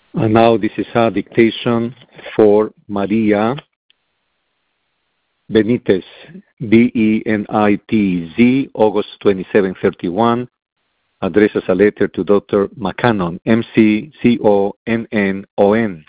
And now this is a dictation for Maria Benitez, Benitz, August 2731, addresses a letter to Dr. McCannon, McConnon,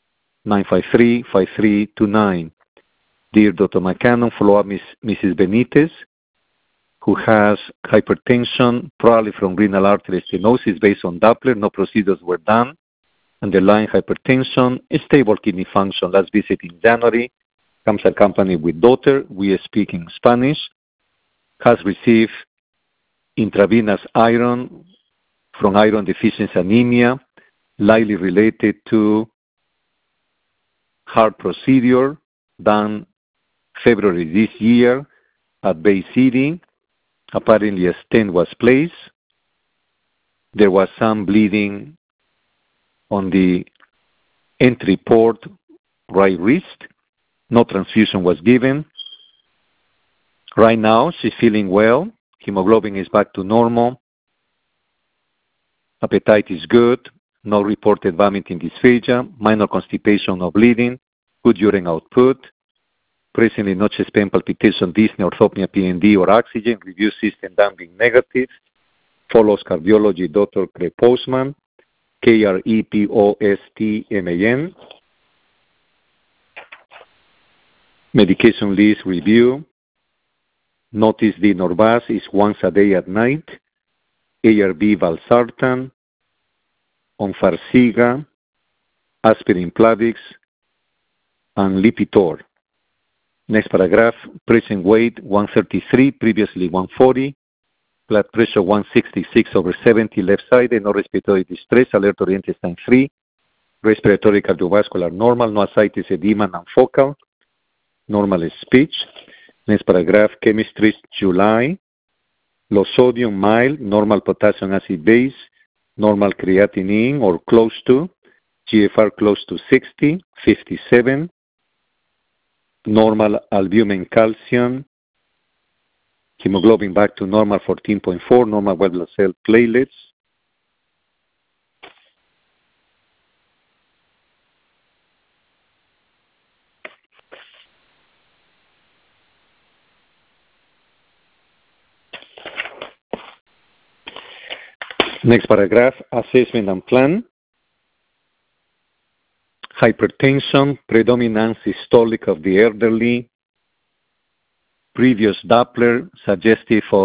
953-5329. Dear Dr. McCannon, follow up Mrs. Benitez, who has hypertension, probably from renal artery stenosis based on Doppler. No procedures were done. Underlying hypertension, stable kidney function. Last visit in January. Comes accompanied with daughter. We speak in Spanish. Has received intravenous iron from iron deficiency anemia, likely related to heart procedure done February this year at Bay City. Apparently a stent was placed. There was some bleeding on the entry port, right wrist. No transfusion was given. Right now, she's feeling well. Hemoglobin is back to normal. Appetite is good. No reported vomiting dysphagia. Minor constipation or bleeding. Good urine output. Presently no chest pain, palpitation, dyspnea, orthopnea, PND, or oxygen. Review system damping negative. Follows cardiology, Dr. Craig Postman. Krepostman. Medication list review. Notice the Norvasc is once a day at night. ARB valsartan. On Farxiga. Aspirin Plavix. And Lipitor. Next paragraph. Present weight 133, previously 140. Blood pressure 166/70 left side, no respiratory distress, alert oriented stand 3, respiratory cardiovascular normal, no ascites, edema, non-focal, normal speech. Next paragraph, chemistry July, low sodium mild, normal potassium acid base, normal creatinine or close to, GFR close to 60, 57, normal albumin calcium, hemoglobin back to normal 14.4, normal white blood cell platelets. Next paragraph, assessment and plan. Hypertension, predominant systolic of the elderly, previous Doppler suggestive of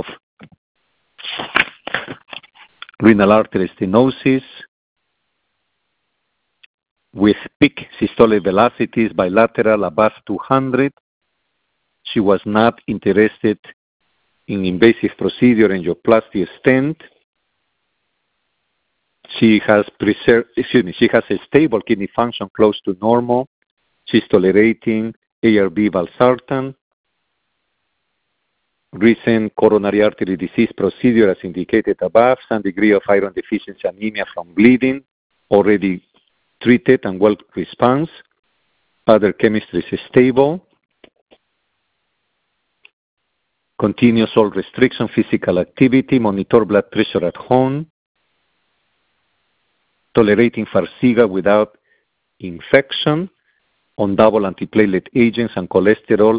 renal artery stenosis with peak systolic velocities bilateral above 200. She was not interested in invasive procedure angioplasty stent. She has a stable kidney function close to normal. She's tolerating ARB valsartan. Recent coronary artery disease procedure as indicated above, some degree of iron deficiency anemia from bleeding, already treated and well response. Other chemistry is stable. Continuous all restriction, physical activity, monitor blood pressure at home. Tolerating Farxiga without infection on double antiplatelet agents and cholesterol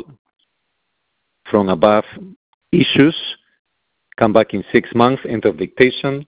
from above issues. Come back in 6 months, end of dictation.